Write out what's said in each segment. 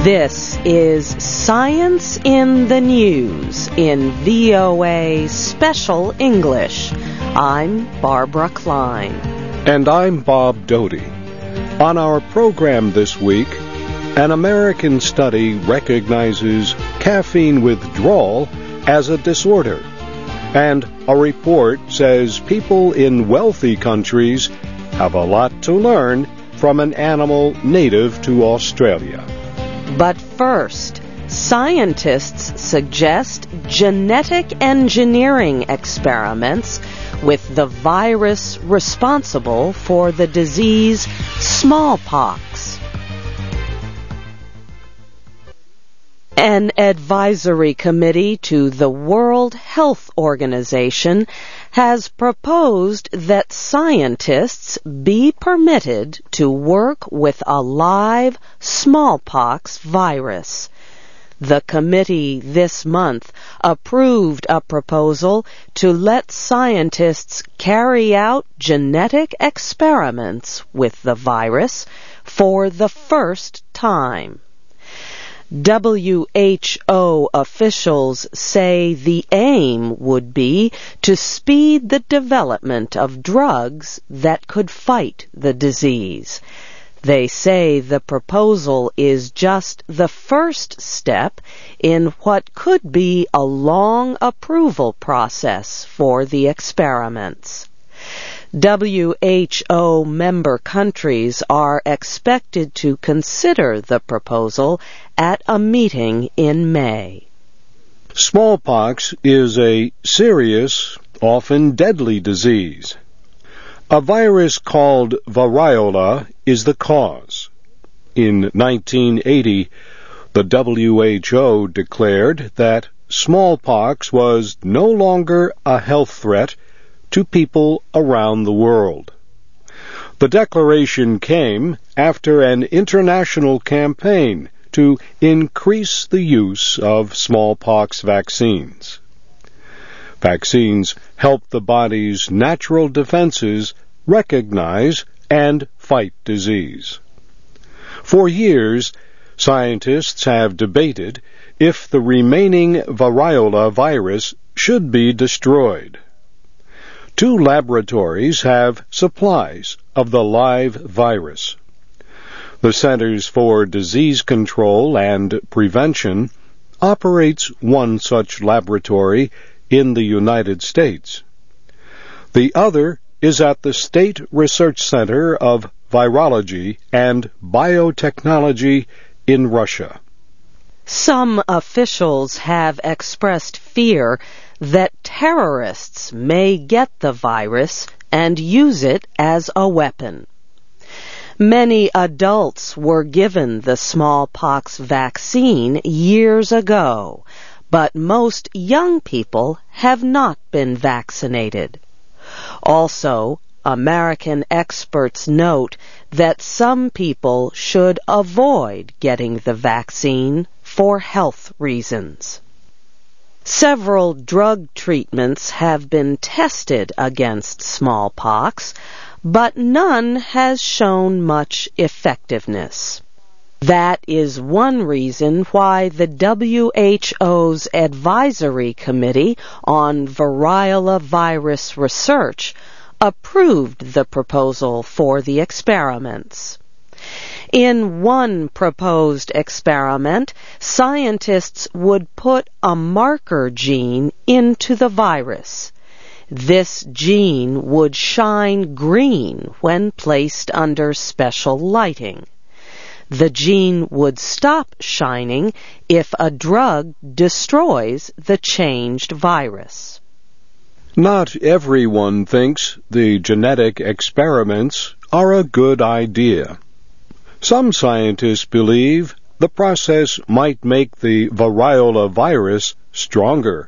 This is Science in the News in VOA Special English. I'm Barbara Klein. And I'm Bob Doty. On our program this week, an American study recognizes caffeine withdrawal as a disorder. And a report says people in wealthy countries have a lot to learn from an animal native to Australia. But first, scientists suggest genetic engineering experiments with the virus responsible for the disease smallpox. An advisory committee to the World Health Organization has proposed that scientists be permitted to work with a live smallpox virus. The committee this month approved a proposal to let scientists carry out genetic experiments with the virus for the first time. WHO officials say the aim would be to speed the development of drugs that could fight the disease. They say the proposal is just the first step in what could be a long approval process for the experiments. WHO member countries are expected to consider the proposal at a meeting in May. Smallpox is a serious, often deadly disease. A virus called variola is the cause. In 1980, the WHO declared that smallpox was no longer a health threat to people around the world. The declaration came after an international campaign to increase the use of smallpox vaccines. Vaccines help the body's natural defenses recognize and fight disease. For years, scientists have debated if the remaining variola virus should be destroyed. 2 laboratories have supplies of the live virus. The Centers for Disease Control and Prevention operates one such laboratory in the United States. The other is at the State Research Center of Virology and Biotechnology in Russia. Some officials have expressed fear that terrorists may get the virus and use it as a weapon. Many adults were given the smallpox vaccine years ago, but most young people have not been vaccinated. Also, American experts note that some people should avoid getting the vaccine for health reasons. Several drug treatments have been tested against smallpox, but none has shown much effectiveness. That is one reason why the WHO's Advisory Committee on Variola Virus Research approved the proposal for the experiments. In one proposed experiment, scientists would put a marker gene into the virus. This gene would shine green when placed under special lighting. The gene would stop shining if a drug destroys the changed virus. Not everyone thinks the genetic experiments are a good idea. Some scientists believe the process might make the variola virus stronger.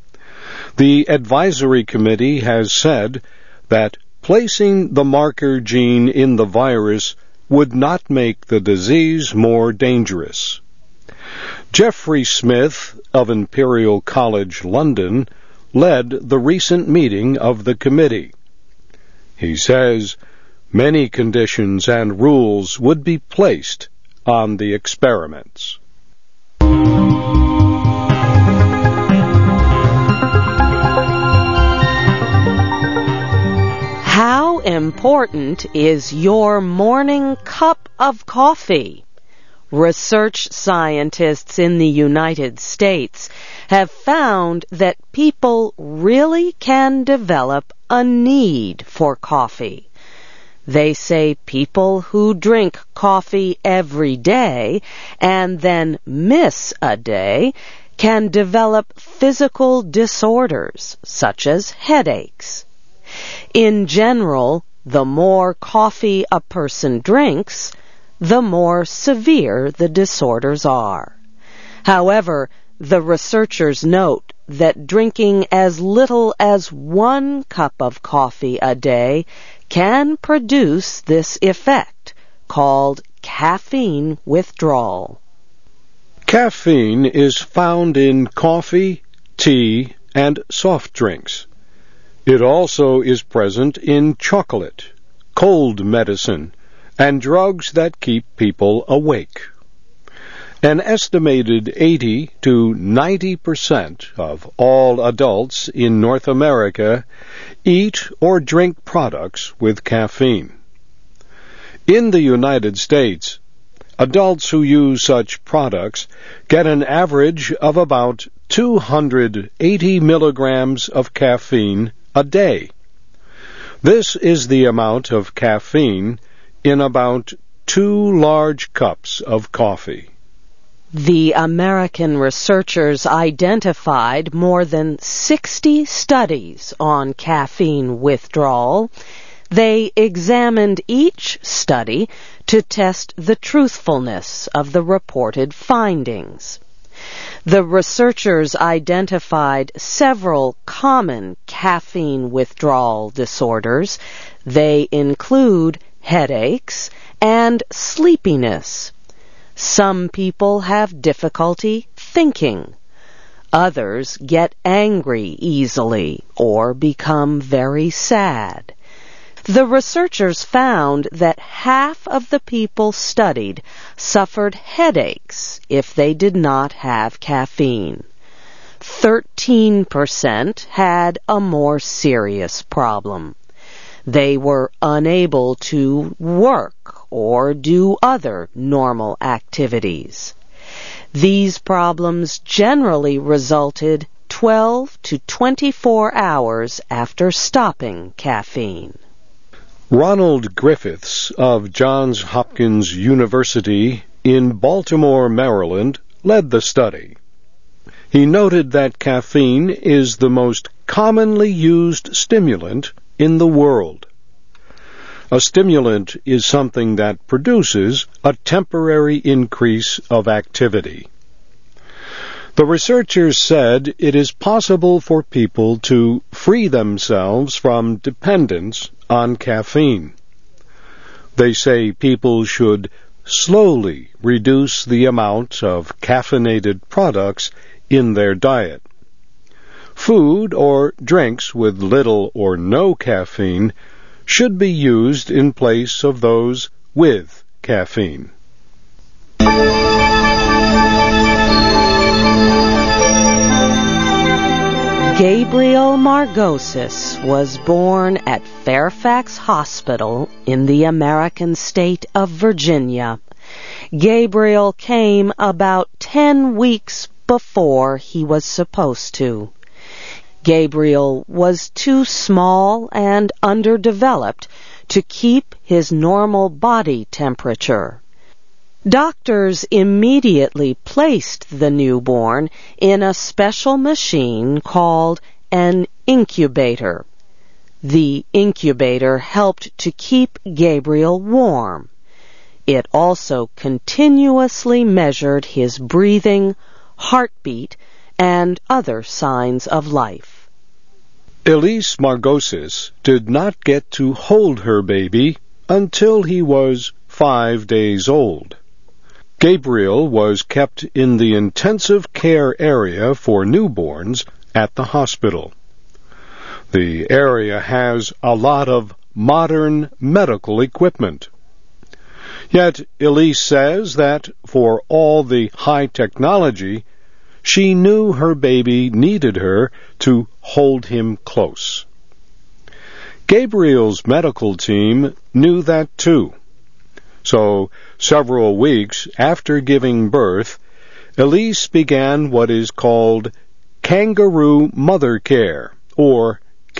The advisory committee has said that placing the marker gene in the virus would not make the disease more dangerous. Jeffrey Smith of Imperial College London led the recent meeting of the committee. He says many conditions and rules would be placed on the experiments. How important is your morning cup of coffee? Research scientists in the United States have found that people really can develop a need for coffee. They say people who drink coffee every day and then miss a day can develop physical disorders such as headaches. In general, the more coffee a person drinks, the more severe the disorders are. However, the researchers note that drinking as little as 1 cup of coffee a day can produce this effect, called caffeine withdrawal. Caffeine is found in coffee, tea, and soft drinks. It also is present in chocolate, cold medicine, and drugs that keep people awake. An estimated 80 to 90% of all adults in North America eat or drink products with caffeine. In the United States, adults who use such products get an average of about 280 milligrams of caffeine a day. This is the amount of caffeine in about 2 large cups of coffee. The American researchers identified more than 60 studies on caffeine withdrawal. They examined each study to test the truthfulness of the reported findings. The researchers identified several common caffeine withdrawal disorders. They include headaches and sleepiness. Some people have difficulty thinking. Others get angry easily or become very sad. The researchers found that half of the people studied suffered headaches if they did not have caffeine. 13% had a more serious problem. They were unable to work or do other normal activities. These problems generally resulted 12 to 24 hours after stopping caffeine. Ronald Griffiths of Johns Hopkins University in Baltimore, Maryland, led the study. He noted that caffeine is the most commonly used stimulant in the world. A stimulant is something that produces a temporary increase of activity. The researchers said it is possible for people to free themselves from dependence on caffeine. They say people should slowly reduce the amount of caffeinated products in their diet. Food or drinks with little or no caffeine should be used in place of those with caffeine. Gabriel Margosis was born at Fairfax Hospital in the American state of Virginia. Gabriel came about 10 weeks before he was supposed to. Gabriel was too small and underdeveloped to keep his normal body temperature. Doctors immediately placed the newborn in a special machine called an incubator. The incubator helped to keep Gabriel warm. It also continuously measured his breathing, heartbeat, and other signs of life. Elise Margosis did not get to hold her baby until he was 5 days old. Gabriel was kept in the intensive care area for newborns at the hospital. The area has a lot of modern medical equipment. Yet Elise says that for all the high technology, she knew her baby needed her to hold him close. Gabriel's medical team knew that too. So, several weeks after giving birth, Elise began what is called Kangaroo Mother Care, or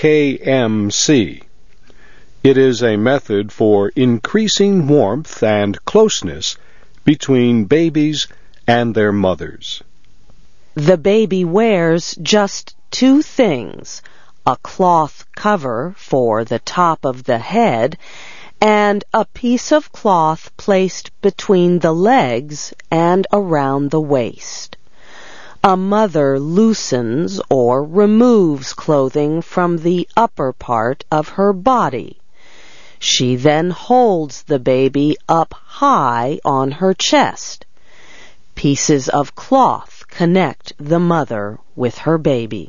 KMC. It is a method for increasing warmth and closeness between babies and their mothers. The baby wears just two things, a cloth cover for the top of the head and a piece of cloth placed between the legs and around the waist. A mother loosens or removes clothing from the upper part of her body. She then holds the baby up high on her chest. Pieces of cloth connect the mother with her baby.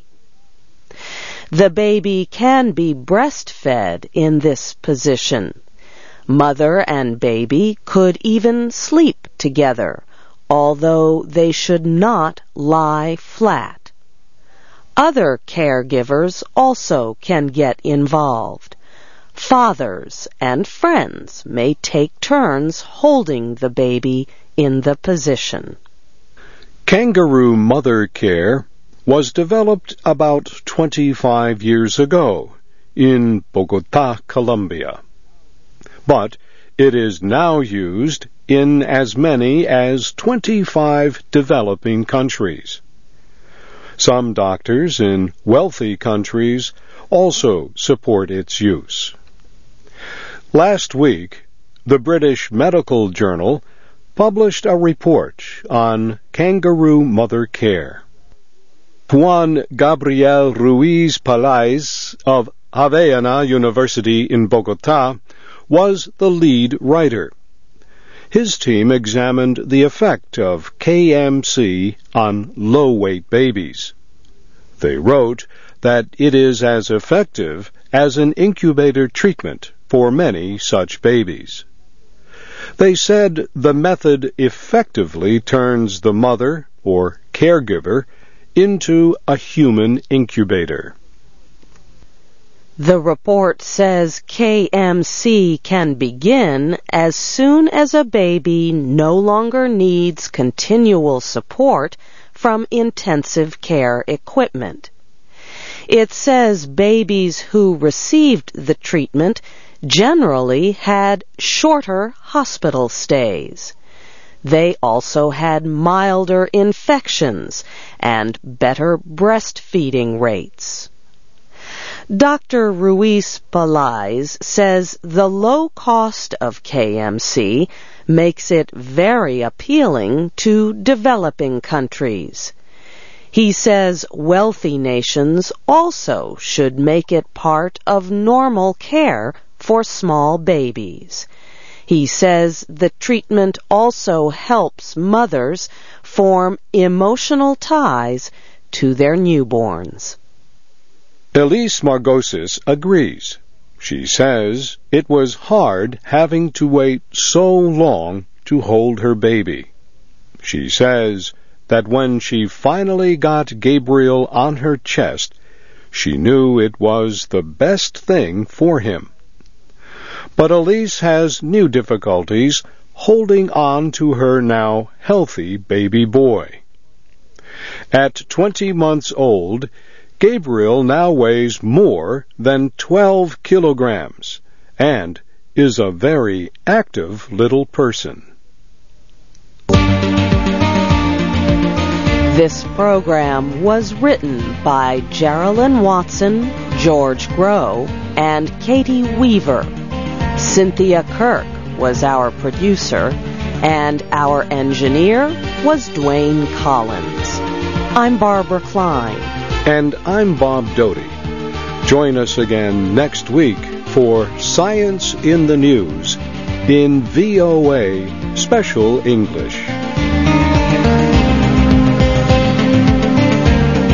The baby can be breastfed in this position. Mother and baby could even sleep together, although they should not lie flat. Other caregivers also can get involved. Fathers and friends may take turns holding the baby in the position. Kangaroo Mother Care was developed about 25 years ago in Bogota, Colombia. But it is now used in as many as 25 developing countries. Some doctors in wealthy countries also support its use. Last week, the British Medical Journal published a report on kangaroo mother care. Juan Gabriel Ruiz Palais of Javeriana University in Bogota was the lead writer. His team examined the effect of KMC on low-weight babies. They wrote that it is as effective as an incubator treatment for many such babies. They said the method effectively turns the mother, or caregiver, into a human incubator. The report says KMC can begin as soon as a baby no longer needs continual support from intensive care equipment. It says babies who received the treatment generally had shorter hospital stays. They also had milder infections and better breastfeeding rates. Dr. Ruiz Palais says the low cost of KMC makes it very appealing to developing countries. He says wealthy nations also should make it part of normal care for small babies. He says the treatment also helps mothers form emotional ties to their newborns. Elise Margosis agrees. She says it was hard having to wait so long to hold her baby. She says that when she finally got Gabriel on her chest, she knew it was the best thing for him. But Elise has new difficulties holding on to her now healthy baby boy. At 20 months old, Gabriel now weighs more than 12 kilograms and is a very active little person. This program was written by Geraldine Watson, George Groh, and Katie Weaver. Cynthia Kirk was our producer, and our engineer was Dwayne Collins. I'm Barbara Klein. And I'm Bob Doty. Join us again next week for Science in the News in VOA Special English.